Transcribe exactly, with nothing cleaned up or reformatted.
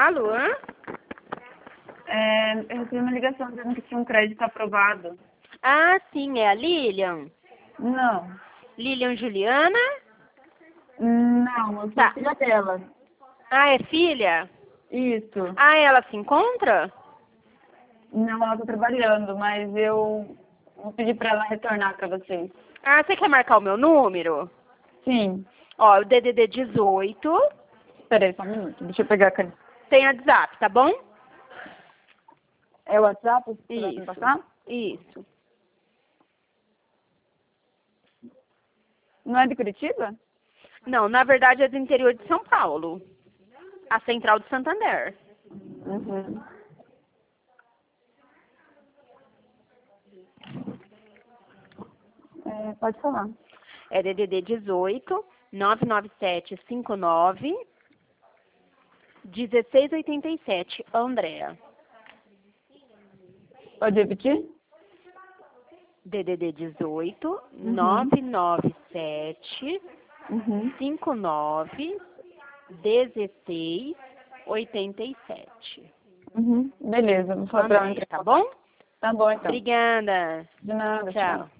Alô? É, eu recebi uma ligação dizendo que tinha um crédito aprovado. Ah, sim, é a Lilian. Não. Lilian Juliana? Não, eu sou Tá. filha dela. Ah, é filha? Isso. Ah, ela se encontra? Não, ela tá trabalhando, mas eu vou pedir pra ela retornar pra vocês. Ah, você quer marcar o meu número? Sim. Ó, o D D D dezoito. Espera aí só um minuto. Deixa eu pegar a caneta. Tem WhatsApp, tá bom? É o WhatsApp? Você vai me Isso. passar? Isso. Não é de Curitiba? Não, na verdade é do interior de São Paulo. A central de Santander. Uhum. É, pode falar. É D D D dezoito, nove nove sete cinco nove, um seis oito sete, Andréa. Pode repetir? D D D dezoito, Uhum. nove nove sete Uhum. cinco nove, um seis oito sete. Uhum. Beleza, vou falar pra ela Andréia, entrar em tá contato. bom? Tá bom, então. Obrigada. De nada, Tchau. tchau.